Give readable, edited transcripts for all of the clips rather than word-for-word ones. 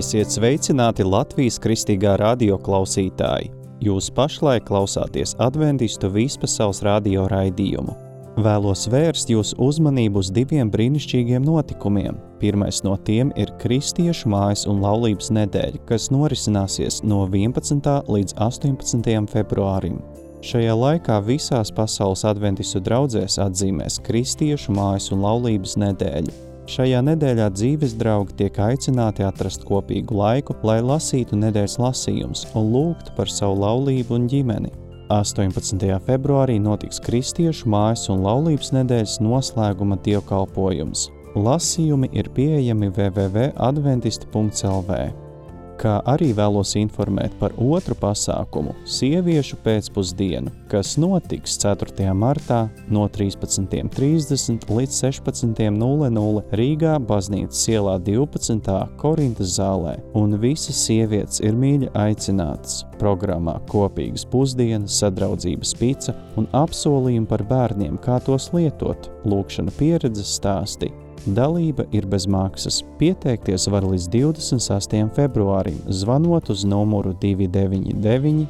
Esiet sveicināti Latvijas Kristīgā radio klausītāji. Jūs pašlaik klausāties Adventistu vispasaules radio raidījumu. Vēlos vērst jūsu uzmanību uz diviem brīnišķīgiem notikumiem. Pirmais no tiem ir Kristiešu mājas un laulības nedēļa, kas norisināsies no 11. līdz 18. februārim. Šajā laikā visās pasaules adventistu draudzēs atzīmēs Kristiešu mājas un laulības nedēļu. Šajā nedēļā dzīves draugi tiek aicināti atrast kopīgu laiku, lai lasītu nedēļas lasījumus un lūgtu par savu laulību un ģimeni. 18. februārī notiks Kristiešu mājas un laulības nedēļas noslēguma dievkalpojums. Lasījumi ir pieejami www.adventisti.lv. Kā arī vēlos informēt par otru pasākumu – sieviešu pēcpusdienu, kas notiks 4. martā no 13.30 līdz 16.00 Rīgā Baznīcas ielā 12. Korintas zālē, un visas sievietes ir mīļi aicinātas. Programmā kopīgas pusdienas, sadraudzības pica un apsolījumi par bērniem, kā tos lietot, lūkšana pieredzes stāsti. Dalība ir bez maksas. Pieteikties var līdz 28. februārim, zvanot uz numuru 299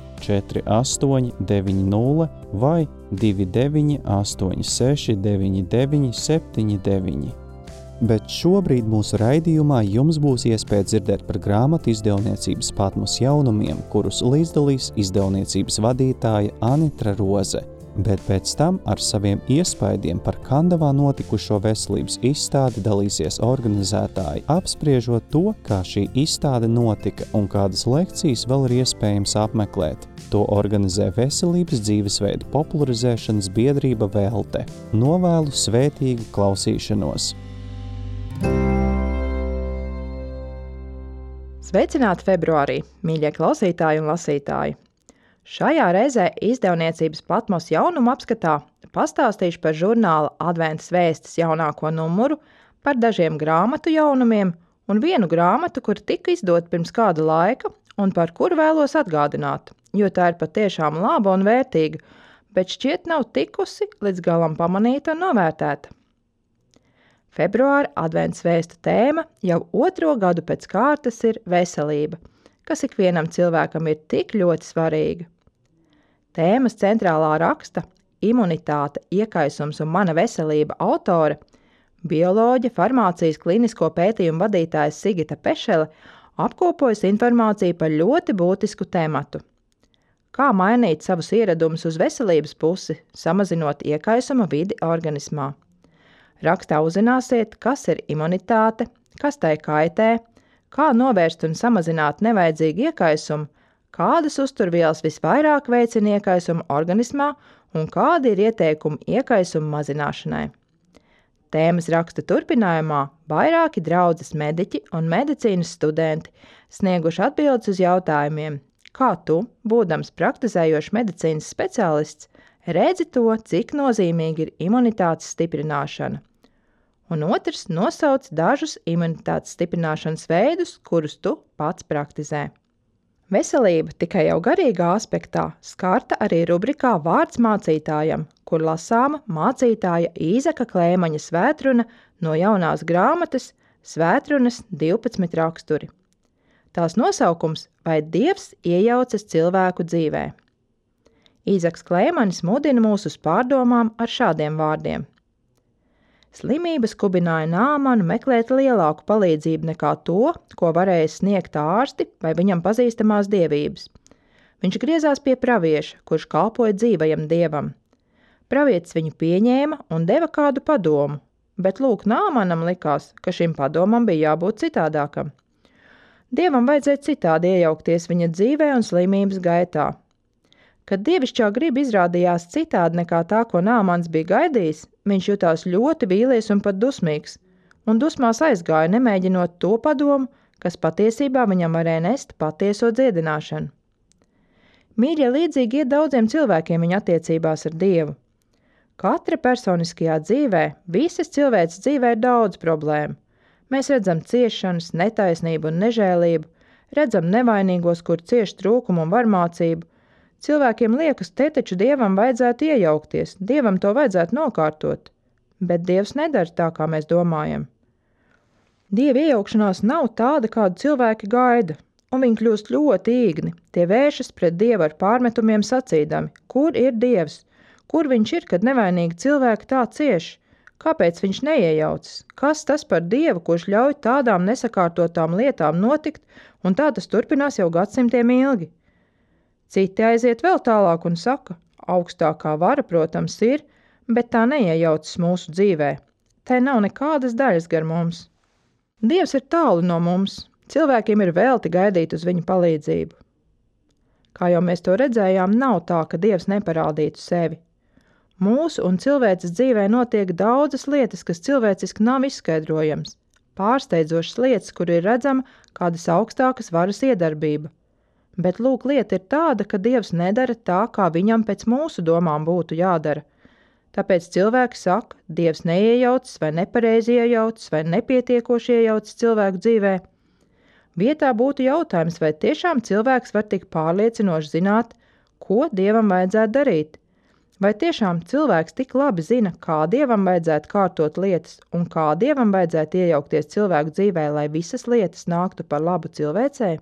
4890 vai 2986 9979. Bet šobrīd mūsu raidījumā jums būs iespēja dzirdēt par grāmatu izdevniecības Patmos jaunumiem, kurus līdzdalīs izdevniecības vadītāja Anitra Roze. Bet pēc tam ar saviem iespaidiem par Kandavā notikušo veselības izstādi dalīsies organizētāji, apspriežot to, kā šī izstāde notika un kādas lekcijas vēl ir iespējams apmeklēt. To organizē Veselības dzīvesveidu popularizēšanas biedrība Velte. Novēlu svētīgu klausīšanos! Sveicināti februārī, mīļie klausītāji un lasītāji! Šajā reizē izdevniecības Patmos jaunumu apskatā pastāstīšu par žurnāla Adventas vēstis jaunāko numuru, par dažiem grāmatu jaunumiem un vienu grāmatu, kur tika izdota pirms kāda laika un par kuru vēlos atgādināt, jo tā ir patiešām laba un vērtīga, bet šķiet nav tikusi līdz galam pamanīta un novērtēta. Februāra Adventas vēstu tēma jau 2. gadu pēc kārtas ir veselība, kas ikvienam cilvēkam ir tik ļoti svarīga. Tēmas centrālā raksta, imunitāte, iekaisums un mana veselība autore, bioloģe, farmācijas klinisko pētījumu vadītāja Sigita Pešele apkopojas informāciju par ļoti būtisku tematu. Kā mainīt savus ieradumus uz veselības pusi, samazinot iekaisuma vidi organismā. Rakstā uzzināsiet, kas ir imunitāte, kas tai kaitē, kā novērst un samazināt nevajadzīgu iekaisumu, kādas uzturvielas visvairāk veicina iekaisumu organismā un kādi ir ieteikumi iekaisumu mazināšanai. Tēmas raksta turpinājumā vairāki draudzes mediķi un medicīnas studenti snieguši atbildes uz jautājumiem, kā tu, būdams praktizējošs medicīnas speciālists, redzi to, cik nozīmīgi ir imunitātes stiprināšana. Un otrs nosauc dažus imunitātes stiprināšanas veidus, kurus tu pats praktizē. Veselība tikai jau garīgā aspektā skarta arī rubrikā Vārds mācītājam, kur lasāma mācītāja Īzaka Klēmaņa svētruna no jaunās grāmatas Svētrunas 12 raksturi. Tās nosaukums Vai Dievs iejaucas cilvēku dzīvē. Īzaks Klēmanis mudina mūs uz pārdomām ar šādiem vārdiem. Slimība skubināja Nāmanu meklēt lielāku palīdzību nekā to, ko varēja sniegt ārsti vai viņam pazīstamās dievības. Viņš griezās pie pravieša, kurš kalpoja dzīvajam dievam. Pravietis viņu pieņēma un deva kādu padomu, bet lūk, Nāmanam likās, ka šim padomam bija jābūt citādākam. Dievam vajadzēja citādi iejaukties viņa dzīvē un slimības gaitā. Kad dievišķā griba izrādījās citādi nekā tā, ko Nāmans bija gaidījis, viņš jutās ļoti vīlies un pat dusmīgs, un dusmās aizgāja, nemēģinot to padomu, kas patiesībā viņam varēja nest patieso dziedināšanu. Mīļie, līdzīgi iet daudziem cilvēkiem viņa attiecībās ar Dievu. Katra personiskajā dzīvē, visas cilvēces dzīvē ir daudz problēmu. Mēs redzam ciešanas, netaisnību un nežēlību, redzam nevainīgos, kur cieš trūkumu un varmācību. Cilvēkiem liekas, te taču Dievam vajadzētu iejaukties, Dievam to vajadzētu nokārtot, bet Dievs nedara tā, kā mēs domājam. Dieva iejaukšanās nav tāda, kādu cilvēki gaida, un viņi kļūst ļoti īgni. Tie vēršas pret Dievu ar pārmetumiem sacīdami: kur ir Dievs? Kur viņš ir, kad nevainīgi cilvēki tā cieš? Kāpēc viņš neiejaucas? Kas tas par Dievu, kurš ļauj tādām nesakārtotām lietām notikt, un tā tas turpinās jau gadsimtiem ilgi? Citi aiziet vēl tālāk un saka: augstākā vara, protams, ir, bet tā neiejaucas mūsu dzīvē. Tai nav nekādas daļas gar mums. Dievs ir tālu no mums. Cilvēkiem ir velti gaidīt uz viņa palīdzību. Kā jau mēs to redzējām, nav tā, ka Dievs neparādītu sevi. Mūsu un cilvēces dzīvē notiek daudzas lietas, kas cilvēciski nav izskaidrojams. Pārsteidzošas lietas, kur ir redzama kādas augstākas varas iedarbība. Bet lūk, lieta ir tāda, ka Dievs nedara tā, kā viņam pēc mūsu domām būtu jādara. Tāpēc cilvēki saka, Dievs neiejaucas vai nepareizi iejaucas vai nepietiekoši iejaucas cilvēku dzīvē. Vietā būtu jautājums, vai tiešām cilvēks var tik pārliecinoši zināt, ko Dievam vajadzētu darīt. Vai tiešām cilvēks tik labi zina, kā Dievam vajadzētu kārtot lietas un kā Dievam vajadzētu iejaukties cilvēku dzīvē, lai visas lietas nāktu par labu cilvēcei?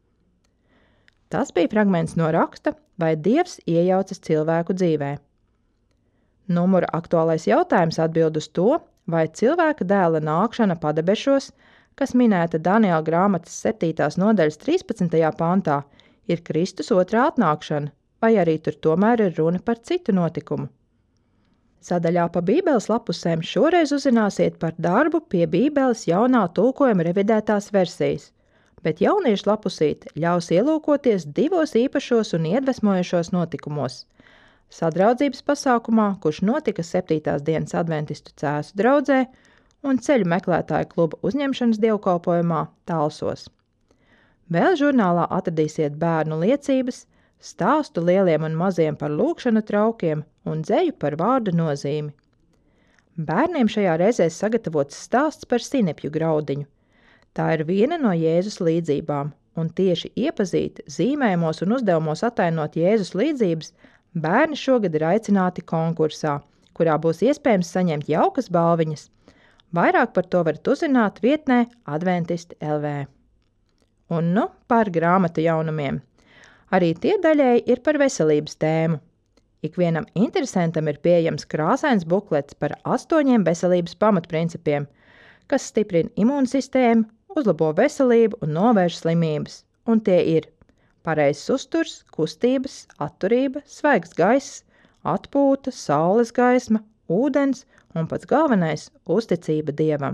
Tas bija fragments no raksta, vai Dievs iejaucas cilvēku dzīvē. Numura aktuālais jautājums atbild uz to, vai cilvēka dēla nākšana padebešos, kas minēta Daniela grāmatas 7. nodaļas 13. pantā, ir Kristus otrā atnākšana, vai arī tur tomēr ir runa par citu notikumu. Sadaļā pa Bībeles lapusēm šoreiz uzzināsiet par darbu pie Bībeles jaunā tulkojuma revidētās versijas, bet jauniešu lapusīte ļaus ielūkoties divos īpašos un iedvesmojošos notikumos. Sadraudzības pasākumā, kurš notika 7. dienas adventistu cēsu draudzē un ceļu meklētāju kluba uzņemšanas dievkalpojumā Talsos. Vēl žurnālā atradīsiet bērnu liecības, stāstu lieliem un maziem par lūkšanu traukiem un dzeju par vārdu nozīmi. Bērniem šajā reizē sagatavots stāsts par sinepju graudiņu. Tā ir viena no Jēzus līdzībām, un tieši iepazīt, zīmējumos un uzdevumos atainot Jēzus līdzības, bērni šogad ir aicināti konkursā, kurā būs iespējams saņemt jaukas balviņas. Vairāk par to varat uzzināt vietnē Adventisti LV. Un nu par grāmatu jaunumiem. Arī tie daļēji ir par veselības tēmu. Ikvienam interesantam ir pieejams krāsains buklets par 8 veselības pamatprincipiem, kas stiprina imūnsistēmu, uzlabo veselību un novērš slimības. Un tie ir pareizs uzturs, kustības, atturība, svaigs gaiss, atpūta, saules gaisma, ūdens un pats galvenais – uzticība Dievam.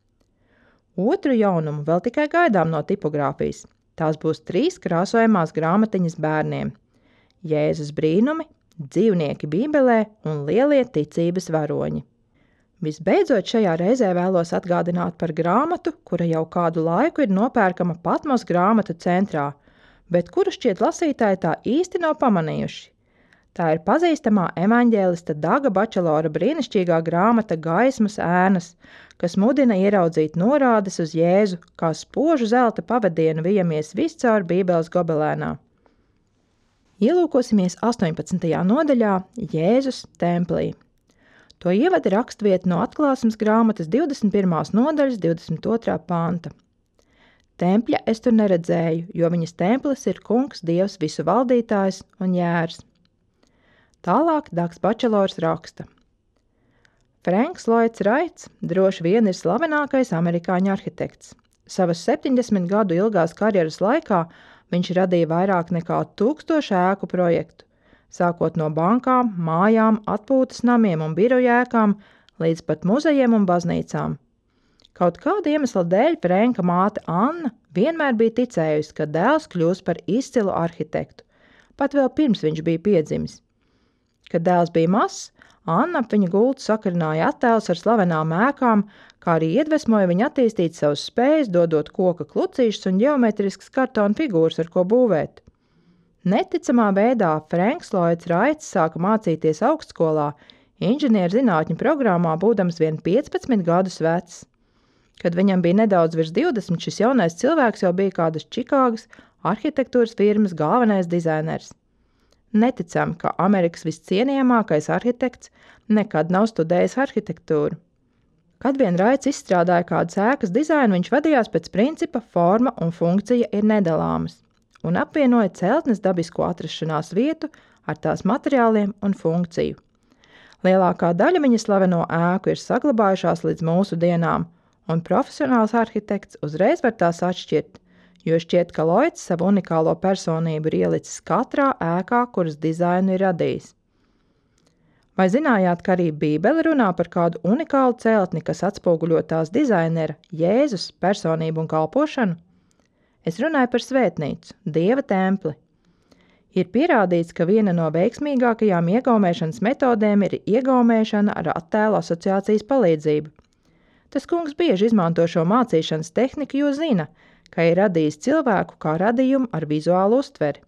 Otru jaunumu vēl tikai gaidām no tipogrāfijas. Tās būs 3 krāsojamās grāmatiņas bērniem – Jēzus brīnumi, dzīvnieki Bībelē un lielie ticības varoņi. Visbeidzot, šajā reizē vēlos atgādināt par grāmatu, kura jau kādu laiku ir nopērkama Patmos grāmatu centrā, bet kuru šķiet lasītāji tā īsti nav pamanījuši. Tā ir pazīstamā evaņģēlista Daga Bačelora brīnišķīgā grāmata Gaismas ēnas, kas mudina ieraudzīt norādes uz Jēzu, kā spožu zelta pavadienu vijamies viscaur Bībeles gobelēnā. Ielūkosimies 18. nodaļā Jēzus templī. To ievada rakstvieta no Atklāsmes grāmatas 21. nodaļas 22. panta. Tempļa es tur neredzēju, jo viņas templis ir Kungs, Dievs, visu valdītājs un jērs. Tālāk Dags Bačelors raksta. Franks Lloyds Wrights droši vien ir slavenākais amerikāņu arhitekts. Savas 70 gadu ilgās karjeras laikā viņš radīja vairāk nekā 1000 ēku projektu, sākot no bankām, mājām, atpūtas namiem un biroju ēkām, līdz pat muzejiem un baznīcām. Kaut kāda iemesla dēļ Franka māte Anna vienmēr bija ticējusi, ka dēls kļūs par izcilu arhitektu, pat vēl pirms viņš bija piedzimis. Kad dēls bija mazs, Anna ap viņa gultu sakarināja attēlus ar slavenām ēkām, kā arī iedvesmoja viņu attīstīt savus spējas, dodot koka klucīšus un ģeometriskas kartona figūras, ar ko būvēt. Neticamā veidā Franks Lloyds Wrights sāka mācīties augstskolā, inženierzinātņu programmā būdams vien 15 gadus vecs. Kad viņam bija nedaudz virs 20, šis jaunais cilvēks jau bija kādas Čikāgas arhitektūras firmas galvenais dizainers. Neticami, ka Amerikas viscienījamākais arhitekts nekad nav studējis arhitektūru. Kad vien Raits izstrādāja kādas ēkas dizainu, viņš vadījās pēc principa forma un funkcija ir nedalāmas un apvienoja celtnes dabisko atrašanās vietu ar tās materiāliem un funkciju. Lielākā daļa viņa slaveno ēku ir saglabājušās līdz mūsu dienām, un profesionāls arhitekts uzreiz var tās atšķirt, jo šķiet, ka Lloyds savu unikālo personību ir ielicis katrā ēkā, kuras dizainu ir radījis. Vai zinājāt, ka arī Bībele runā par kādu unikālu celtni, kas atspoguļo tās dizainera Jēzus personību un kalpošanu? Es runāju par svētnīcu, Dieva templi. Ir pierādīts, ka viena no veiksmīgākajām iegaumēšanas metodēm ir iegaumēšana ar attēlu asociācijas palīdzību. Tas kungs bieži izmanto šo mācīšanas tehniku, jo zina, ka ir radījis cilvēku kā radījumu ar vizuālu uztveri.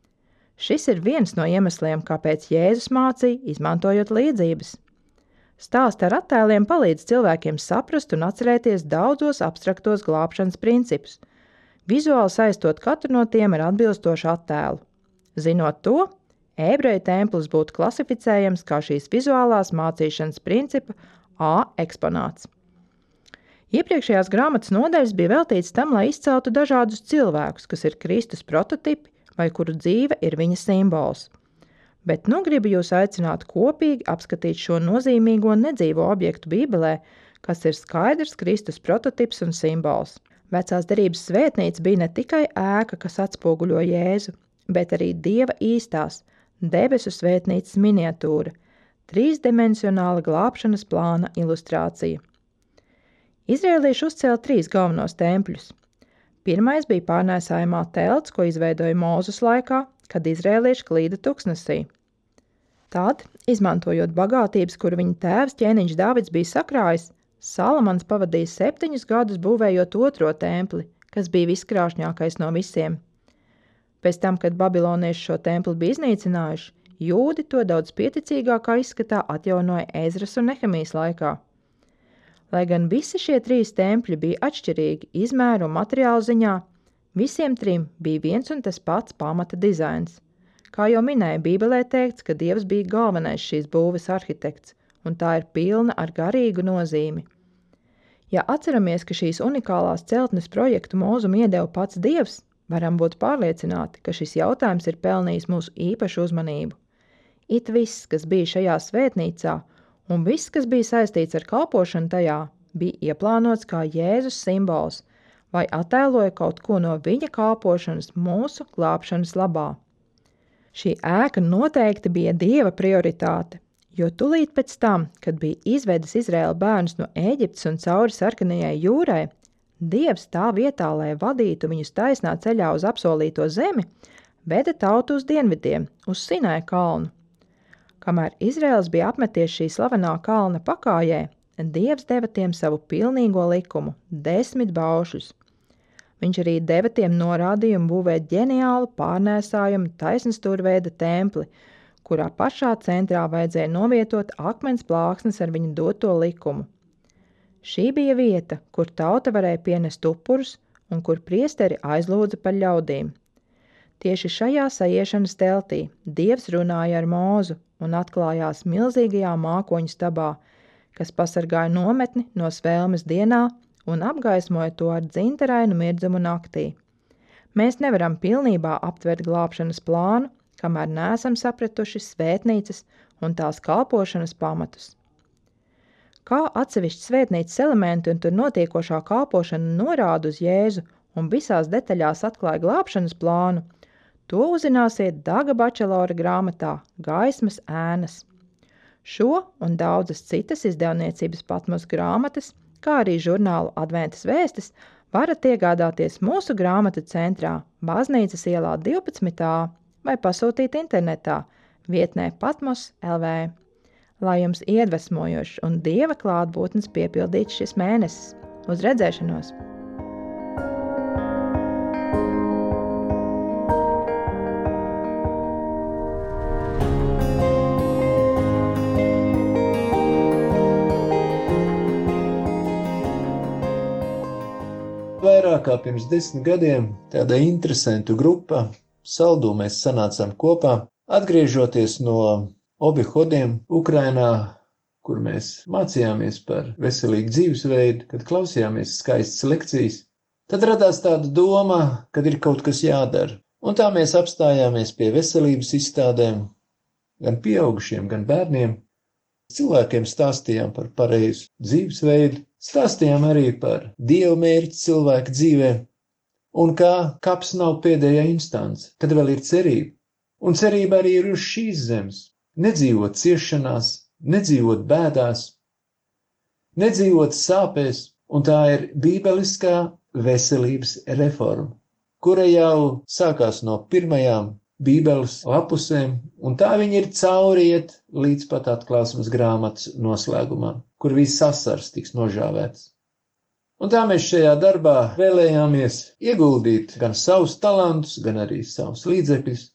Šis ir viens no iemesliem, kāpēc Jēzus mācīja, izmantojot līdzības. Stāsti ar attēliem palīdz cilvēkiem saprast un atcerēties daudzos abstraktos glābšanas principus, vizuāli saistot katru no tiem ar atbilstošu attēlu. Zinot to, ebreju templis būtu klasificējams kā šīs vizuālās mācīšanas principa A eksponāts. Iepriekšējās grāmatas nodaļas bija veltīts tam, lai izceltu dažādus cilvēkus, kas ir Kristus prototipi vai kuru dzīve ir viņa simbols. Bet nu gribu jūs aicināt kopīgi apskatīt šo nozīmīgo nedzīvo objektu Bībelē, kas ir skaidrs Kristus prototips un simbols. Vecās derības svētnīca bija ne tikai ēka, kas atspoguļo Jēzu, bet arī Dieva īstās, debesu svētnīcas miniatūra, trīsdimensionāla glābšanas plāna ilustrācija. Izrēlieši uzcēla 3 galvenos tempļus. Pirmais bija pārnēsājumā telts, ko izveidoja Mūzes laikā, kad izrēlieši klīda tuksnesī. Tad, izmantojot bagātības, kuru viņa tēvs ķēniņš Dāvids bija sakrājis, Salamans pavadīja 7 gadus būvējot otro templi, kas bija viskrāšņākais no visiem. Pēc tam, kad babilonieši šo templi bija iznīcinājuši, jūdi to daudz pieticīgākā izskatā atjaunoja Ezras un Nehemijas laikā. Lai gan visi šie 3 tempļi bija atšķirīgi izmēru un materiālu ziņā, visiem 3 bija viens un tas pats pamata dizains. Kā jau minēja, Bībelē teikts, ka Dievs bija galvenais šīs būves arhitekts, un tā ir pilna ar garīgu nozīmi. Ja atceramies, ka šīs unikālās celtnes projektu mūzum iedeva pats Dievs, varam būt pārliecināti, ka šis jautājums ir pelnījis mūsu īpašu uzmanību. It viss, kas bija šajā svētnīcā, un viss, kas bija saistīts ar kalpošanu tajā, bija ieplānots kā Jēzus simbols vai attēloja kaut ko no viņa kalpošanas mūsu glābšanas labā. Šī ēka noteikti bija Dieva prioritāte, jo tūlīt pēc tam, kad bija izvedis Izraēla bērnus no Ēģiptes un cauri sarkanajai jūrai, Dievs tā vietā, lai vadītu viņus taisnā ceļā uz apsolīto zemi, veda tautu uz dienvidiem, uz Sinai kalnu. Kamēr Izraels bija apmeties šī slavenā kalna pakājē, Dievs deva tiem savu pilnīgo likumu, 10 baušļus. Viņš arī deva tiem norādījumu būvēt ģeniālu pārnēsājumu taisnstūrveida templi, kurā pašā centrā vajadzēja novietot akmens plāksnes ar viņa doto likumu. Šī bija vieta, kur tauta varēja pienest upurus un kur priesteri aizlūdza par ļaudīm. Tieši šajā saiešanas teltī Dievs runāja ar Mūzu un atklājās milzīgajā mākoņu stabā, kas pasargāja nometni no svēlmes dienā un apgaismoja to ar dzintarainu mirdzumu naktī. Mēs nevaram pilnībā aptvert glābšanas plānu, kamēr neesam sapratuši svētnīcas un tās kalpošanas pamatus. Kā atsevišķi svētnīcas elementi un tur notiekošā kalpošana norāda uz Jēzu un visās detaļās atklāja glābšanas plānu, to uzzināsiet Daga Bačelora grāmatā Gaismas ēnas. Šo un daudzas citas izdevniecības Patmos grāmatas, kā arī žurnālu Adventas vēstis, varat iegādāties mūsu grāmatu centrā Baznīcas ielā 12a vai pasūtīt internetā vietnē Patmos LV. Lai jums iedvesmojošs un Dieva klātbūtnes piepildīts šis mēnesis. Uz redzēšanos! Vairāk kā pirms 10 gadiem tāda interesantu grupa Saldū mēs sanācām kopā, atgriežoties no Obihodiem Ukrainā, kur mēs mācījāmies par veselīgu dzīvesveidu, kad klausījāmies skaistas lekcijas, tad radās tāda doma, kad ir kaut kas jādara. Un tā mēs apstājāmies pie veselības izstādēm, gan pieaugušiem, gan bērniem. Cilvēkiem stāstījām par pareizu dzīvesveidu, stāstījām arī par Dieva mērķi cilvēka dzīvē, un kā kaps nav pēdējā instance, kad vēl ir cerība. Un cerība arī ir uz šīs zemes, nedzīvot ciešanās, nedzīvot bēdās, nedzīvot sāpēs, un tā ir bībeliskā veselības reforma, kura jau sākās no pirmajām bībeles lapusēm, un tā viņa ir cauriet līdz pat Atklāsmes grāmatas noslēgumā, kur viss asars tiks nožāvēts. Un tā mēs šajā darbā vēlējāmies ieguldīt gan savus talantus, gan arī savus līdzekļus,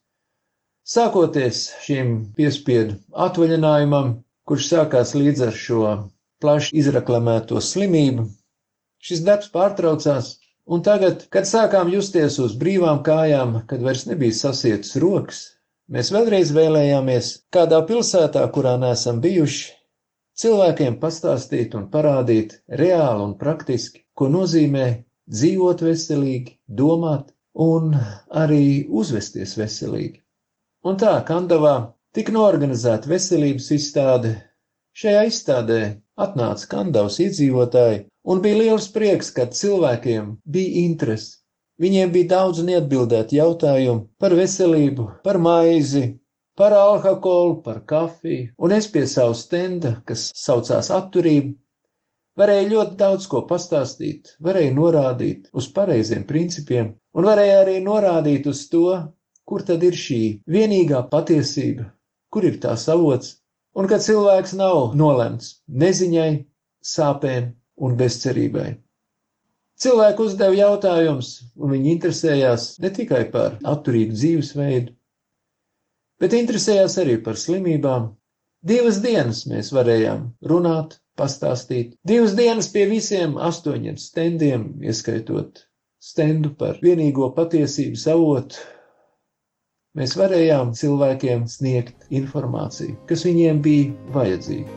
sākoties šim piespiedu atvaļinājumam, kurš sākās līdz ar šo plaši izreklamēto slimību. Šis darbs pārtraucās, un tagad, kad sākām justies uz brīvām kājām, kad vairs nebija sasietas rokas, mēs vēlreiz vēlējāmies kādā pilsētā, kurā neesam bijuši, cilvēkiem pastāstīt un parādīt reāli un praktiski, ko nozīmē dzīvot veselīgi, domāt un arī uzvesties veselīgi. Un tā Kandavā tika norganizēta veselības izstāde. Šajā izstādē atnāca Kandavas iedzīvotāji, un bija liels prieks, kad cilvēkiem bija interese. Viņiem bija daudz neatbildētu jautājumu par veselību, par maizi, par alkoholu, par kafiju, un es pie savu stenda, kas saucās atturība, varēju ļoti daudz ko pastāstīt, varēju norādīt uz pareiziem principiem, un varēju arī norādīt uz to, kur tad ir šī vienīgā patiesība, kur ir tās avots, un kad cilvēks nav nolemts neziņai, sāpēm un bezcerībai. Cilvēki uzdeva jautājumus, un viņi interesējās ne tikai par atturīgu dzīvesveidu, bet interesējās arī par slimībām. 2 dienas mēs varējām runāt, pastāstīt. 2 dienas pie visiem 8 stendiem, ieskaitot stendu par vienīgo patiesības avotu, mēs varējām cilvēkiem sniegt informāciju, kas viņiem bija vajadzīga.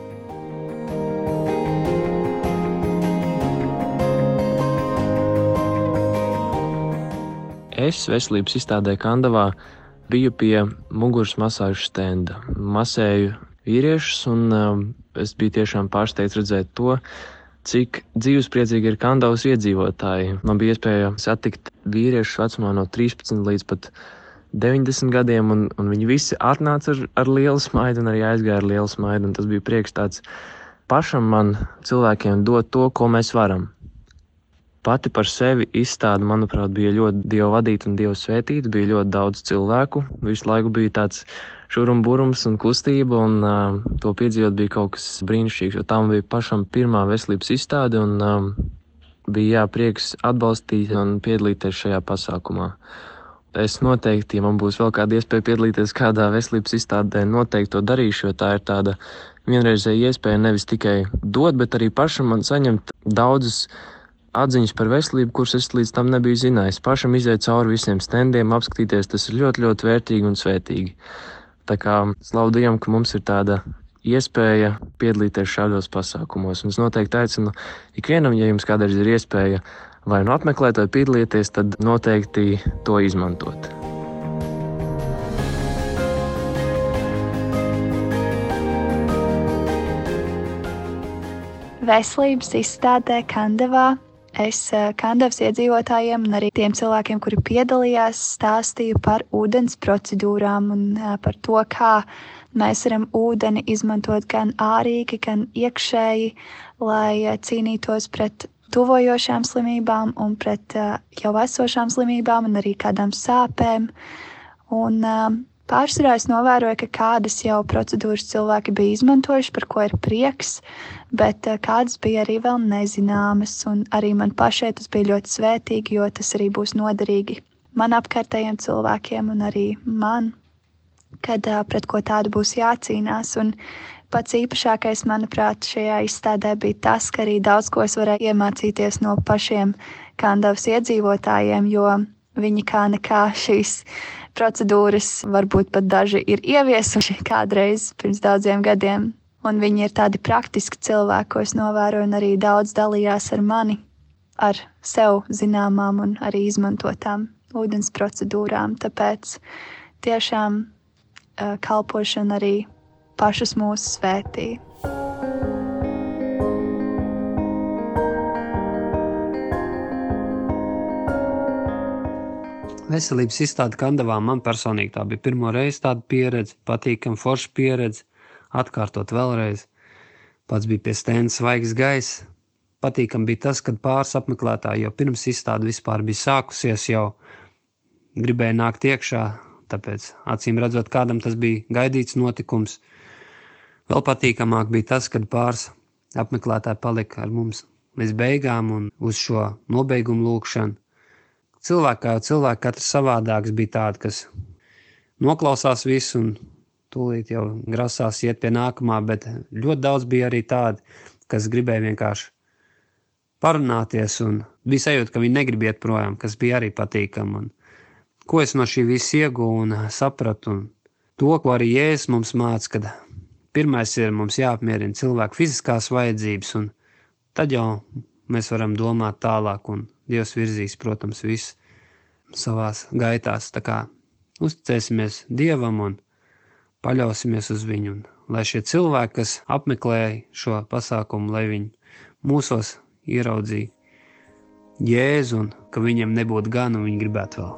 Es veselības izstādē Kandavā biju pie muguras masāžu stenda. Masēju vīriešus, un es biju tiešām pārsteigts redzēt to, cik dzīvespriecīgi ir Kandavas iedzīvotāji. Man bija iespēja satikt vīriešus vecumā no 13 līdz pat 90 gadiem, un viņi visi atnāca ar lielu smaidu un arī aizgāja ar lielu smaidu, un tas bija prieks tāds pašam man cilvēkiem dot to, ko mēs varam. Pati par sevi izstāde, manuprāt, bija ļoti Dieva vadīta un Dieva svētīta, bija ļoti daudz cilvēku, visu laiku bija tāds šurumburums un kustība, un to piedzīvot bija kaut kas brīnišķīgs, jo tā man bija pašam pirmā veselības izstāde, un bija prieks atbalstīt un piedalīties šajā pasākumā. Es noteikti, ja man būs vēl kāda iespēja piedalīties kādā veselības izstādē, noteikti to darīšu, jo tā ir tāda vienreizēja iespēja nevis tikai dot, bet arī pašam man saņemt daudzas atziņas par veselību, kuras es līdz tam nebiju zinājis. Pašam iziet cauri visiem stendiem, apskatīties, tas ir ļoti, ļoti vērtīgi un svētīgi. Tā kā slavu Dievam, ka mums ir tāda iespēja piedalīties šādos pasākumos. Un es noteikti aicinu ikvienam, ja jums kādreiz ir iespēja vai nu apmeklēt, vai piedalīties, tad noteikti to izmantot. Veselības izstādē Kandavā es Kandavas iedzīvotājiem un arī tiem cilvēkiem, kuri piedalījās, stāstīju par ūdens procedūrām un par to, kā mēs varam ūdeni izmantot gan ārīgi, gan iekšēji, lai cīnītos pret tuvojošām slimībām un pret jau esošām slimībām un arī kādām sāpēm. Un pārsvarā es novēroju, ka kādas jau procedūras cilvēki bija izmantojuši, par ko ir prieks, bet kādas bija arī vēl nezināmas. Un arī man pašai tas bija ļoti svētīgi, jo tas arī būs noderīgi man apkārtējiem cilvēkiem un arī man, kad pret ko tādu būs jācīnās. Un pats īpašākais, manuprāt, šajā izstādē bija tas, ka arī daudz ko es varēju iemācīties no pašiem Kandavas iedzīvotājiem, jo viņi kā nekā šīs procedūras varbūt pat daži ir ieviesuši kādreiz pirms daudziem gadiem. Un viņi ir tādi praktiski cilvēki, ko es novēroju, un arī daudz dalījās ar mani, ar sev zināmām un arī izmantotām ūdens procedūrām. Tāpēc tiešām kalpošana arī pašus mūsu svētīja. Veselības izstāde Kandavā man personīgi tā bija pirmo reizi tāda pieredze, patīkama forša pieredze, atkārtot vēlreiz. Pats bija pie stenda svaigs gaiss. Patīkam bija tas, kad pāris apmeklētāji jau pirms izstāde vispār bija sākusies, jau gribēja nākt iekšā, tāpēc acīm redzot, kādam tas bija gaidīts notikums. Vēl patīkamāk bija tas, kad pāris apmeklētāji palika ar mums līdz beigām un uz šo nobeigumu lūkšanu. Cilvēki katrs savādāks bija tādi, kas noklausās visu un tūlīt jau grasās iet pie nākamā, bet ļoti daudz bija arī tādi, kas gribēja vienkārši parunāties un bija sajūta, ka viņi negrib iet projām, kas bija arī patīkami. Un ko es no šī visa ieguvu un sapratu, un to, ko arī Jēzus mums māca, kad pirmais ir mums jāapmierina cilvēku fiziskās vajadzības, un tad jau mēs varam domāt tālāk, un Dievs virzīs, protams, visu savās gaitās. Tā kā uzticēsimies Dievam un paļausimies uz viņu. Un lai šie cilvēki, kas apmeklēja šo pasākumu, lai viņi mūsos ieraudzīja Jēzu un ka viņiem nebūtu gan un viņi gribētu vēl.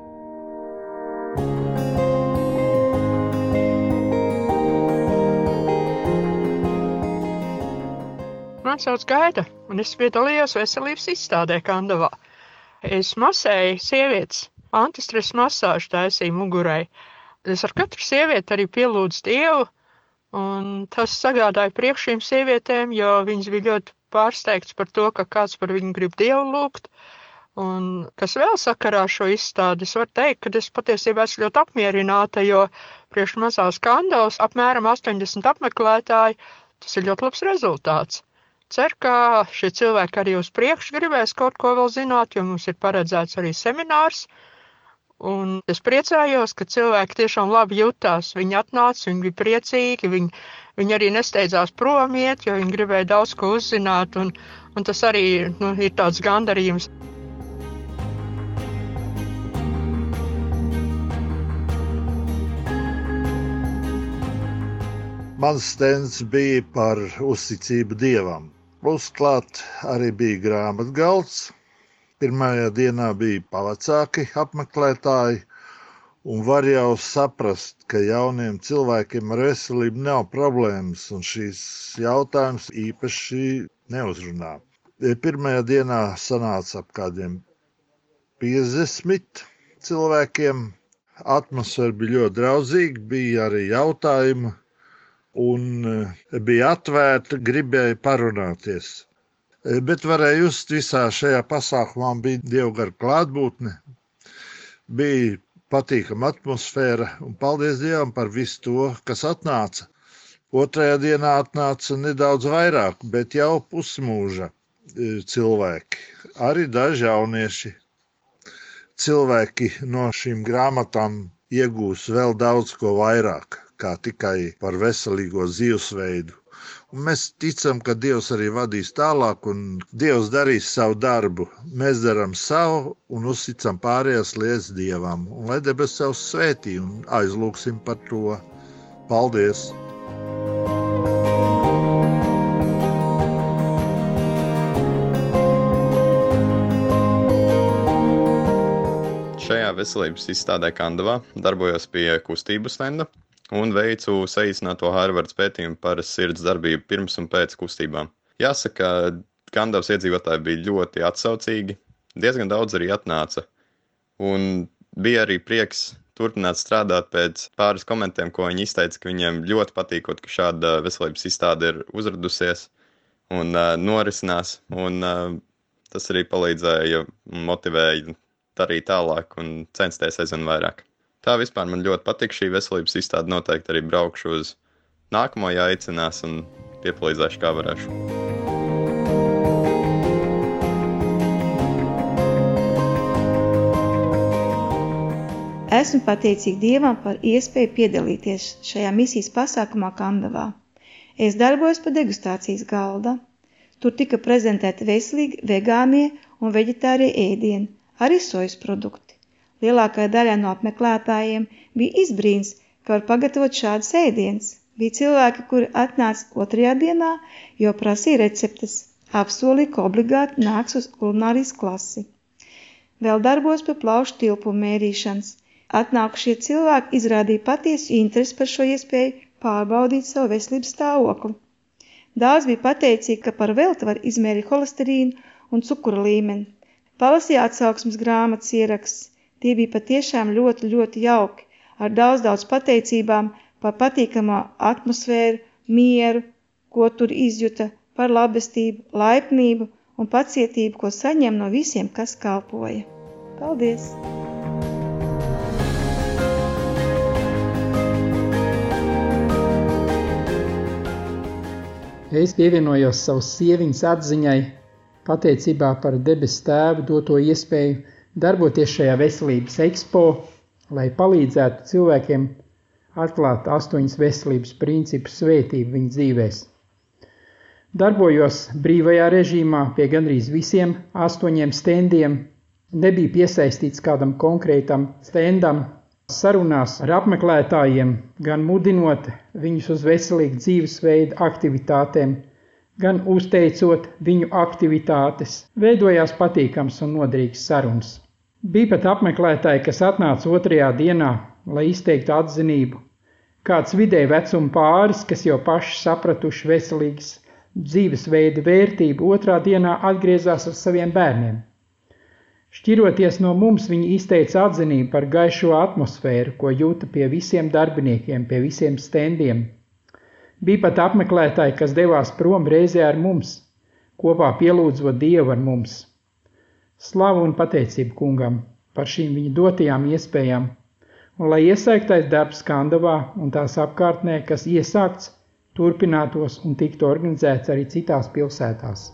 Man sauc Gaida, un es piedalījos veselības izstādē Kandavā. Es masēju sievietes, antistresa masāžu taisīju mugurai. Es ar katru sievieti arī pielūdzu Dievu, un tas sagādāja priekš šīm sievietēm, jo viņas bija ļoti pārsteigts par to, ka kāds par viņu grib Dievu lūgt. Un kas vēl sakarā šo izstādi, es varu teikt, ka es patiesībā esmu ļoti apmierināta, jo priekš mazās Kandavas apmēram 80 apmeklētāji, tas ir ļoti labs rezultāts. Ceru, ka šie cilvēki arī uz priekšu gribēs kaut ko vēl zināt, jo mums ir paredzēts arī seminārs. Un es priecājos, ka cilvēki tiešām labi jutās. Viņi atnāca, viņi bija priecīgi, viņi arī nesteidzās prom iet, jo viņi gribēja daudz ko uzzināt. Un tas arī ir tāds gandarījums. Mans stends bija par uzticību Dievam. Uzklāt arī bija grāmatgalds. Pirmajā dienā bija pavecāki apmeklētāji, un var jau saprast, ka jauniem cilvēkiem ar veselību nav problēmas, un šīs jautājums īpaši neuzrunā. Pirmajā dienā sanāca ap kādiem 50 cilvēkiem. Atmosfēra bija ļoti draudzīga, bija arī jautājumi, un bija atvērta, gribēja parunāties. Bet varēja just visā šajā pasākumā bija Dieva gara klātbūtne, bija patīkama atmosfēra, un paldies Dievam par visu to, kas atnāca. Otrajā dienā atnāca nedaudz vairāk, bet jau pusmūža cilvēki, arī daži jaunieši. Cilvēki no šīm grāmatām iegūs vēl daudz ko vairāk, kā tikai par veselīgo dzīvesveidu. Un mēs ticam, ka Dievs arī vadīs tālāk, un Dievs darīs savu darbu. Mēs darām savu un uzticam pārējās lietas Dievam. Un lai debesis sev svētī un aizlūksim par to. Paldies! Šajā veselības izstādē Kandavā darbojos pie kustību stenda un veicu saīsināto Harvardas pētījumu par sirds darbību pirms un pēc kustībām. Jāsaka, Kandavas iedzīvotāji bija ļoti atsaucīgi, diezgan daudz arī atnāca, un bija arī prieks turpināt strādāt pēc pāris komentiem, ko viņi izteica, ka viņiem ļoti patīkot, ka šāda veselības izstāde ir uzradusies un norisinās, un tas arī palīdzēja un motivēja darīt tālāk un censties aizvien vairāk. Tā vispār man ļoti patīk šī veselības izstāde, noteikti arī braukšu uz nākamo, ja aicinās, un piepalīdzēšu, kā varēšu. Esmu pateicīga Dievam par iespēju piedalīties šajā misijas pasākumā Kandavā. Es darbojos pie degustācijas galda. Tur tika prezentēti veselīgi vegānie un veģetārie ēdieni, arī sojas produkti. Lielākajai daļai no apmeklētājiem bija izbrīns, ka var pagatavot šādas ēdienas. Bija cilvēki, kuri atnāca 2. dienā, jo prasīja receptes, apsolīja, ka obligāti nāks uz kulinārijas klasi. Vēl darbojos pie plaušu tilpumu mērīšanas. Atnākušie cilvēki izrādīja patiesu interesi par šo iespēju pārbaudīt savu veselības stāvokli. Daudz bija pateicīgi, ka par velti var izmērīt holesterīnu un cukura līmeni. Palasīja atsauksmes grāmatas ieraksts. Tie bija patiešām ļoti, ļoti jauki, ar daudz pateicībām par patīkamā atmosfēru, mieru, ko tur izjuta, par labestību, laipnību un pacietību, ko saņem no visiem, kas kalpoja. Paldies! Es pievienojos savas sieviņas atziņai, pateicībā par debesu Tēvu doto iespēju darboties šajā veselības ekspo, lai palīdzētu cilvēkiem atklāt 8 veselības principu svētību viņu dzīvēs. Darbojos brīvajā režīmā pie gandrīz visiem 8 stendiem, nebija piesaistīts kādam konkrētam stendam, sarunās ar apmeklētājiem, gan mudinot viņus uz veselīgu dzīvesveidu aktivitātēm, gan uzteicot viņu aktivitātes, veidojās patīkams un noderīgs sarunas. Bija pat apmeklētāji, kas atnāca 2. dienā, lai izteiktu atzinību. Kāds vidēji vecuma pāris, kas jau paši sapratuši veselīgas dzīvesveida vērtību, 2. dienā atgriezās ar saviem bērniem. Šķiroties no mums, viņi izteica atzinību par gaišo atmosfēru, ko jūta pie visiem darbiniekiem, pie visiem stendiem. Bija pat apmeklētāji, kas devās prom reizē ar mums, kopā pielūdzot Dievu ar mums. Slavu un pateicību kungam par šīm viņa dotajām iespējām, un lai iesāktais darbs Kandavā un tās apkārtnē, kas iesākts, turpinātos un tiktu organizēts arī citās pilsētās.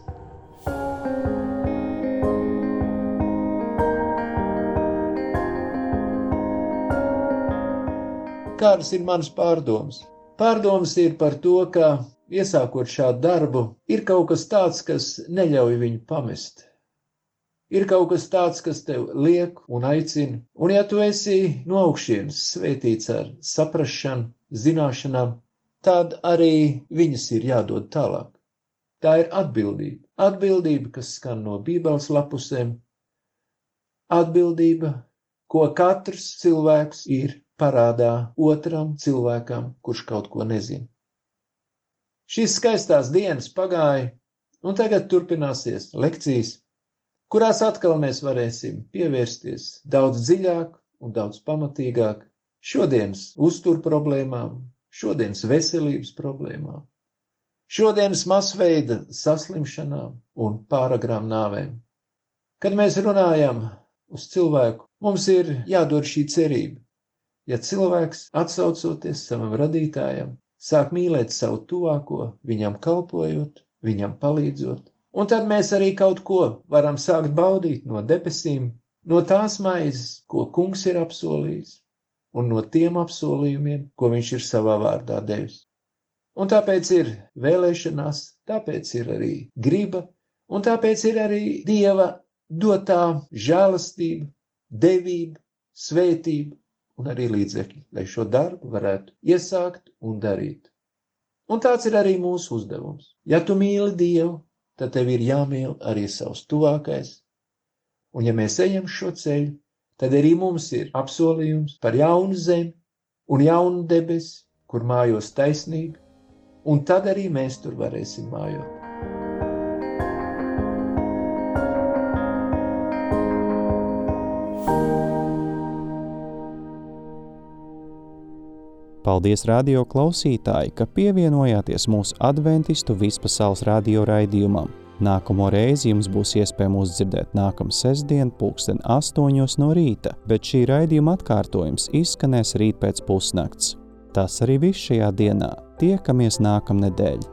Kādas ir manas pārdomas? Pārdomas ir par to, ka, iesākot šādu darbu, ir kaut kas tāds, kas neļauj viņu pamest. Ir kaut kas tāds, kas tev liek un aicina, un ja tu esi no augšienes svētīts ar saprašanu, zināšanām, tad arī viņas ir jādod tālāk. Tā ir atbildība. Atbildība, kas skan no Bībeles lapusēm. Atbildība, ko katrs cilvēks ir parādā otram cilvēkam, kurš kaut ko nezina. Šīs skaistās dienas pagāja, un tagad turpināsies lekcijas, kurās atkal mēs varēsim pievērsties daudz dziļāk un daudz pamatīgāk šodienas uztur problēmām, šodienas veselības problēmām, šodienas masveida saslimšanām un pāragrām nāvēm. Kad mēs runājam uz cilvēku, mums ir jādod šī cerība. Ja cilvēks, atsaucoties savam radītājam, sāk mīlēt savu tuvāko, viņam kalpojot, viņam palīdzot, un tad mēs arī kaut ko varam sākt baudīt no debesīm, no tās maizes, ko kungs ir apsolījis, un no tiem apsolījumiem, ko viņš ir savā vārdā devis. Un tāpēc ir vēlēšanās, tāpēc ir arī griba, un tāpēc ir arī Dieva dotā žēlastība, devība, svētība, un arī līdzekļi, lai šo darbu varētu iesākt un darīt. Un tāds ir arī mūsu uzdevums. Ja tu mīli Dievu, tad tev ir jāmīl arī savs tuvākais. Un ja mēs ejam šo ceļu, tad arī mums ir apsolījums par jaunu zemi un jaunu debesi, kur mājos taisnība, un tad arī mēs tur varēsim mājot. Paldies, radio klausītāji, ka pievienojāties mūsu adventistu vispasaules radio raidījumam. Nākamo reizi jums būs iespēja mūs dzirdēt nākamā sestdien 8:00 no rīta, bet šī raidījuma atkārtojums izskanēs rīt pēc pusnakts. Tas arī viss šajā dienā. Tiekamies nākamnedēļ.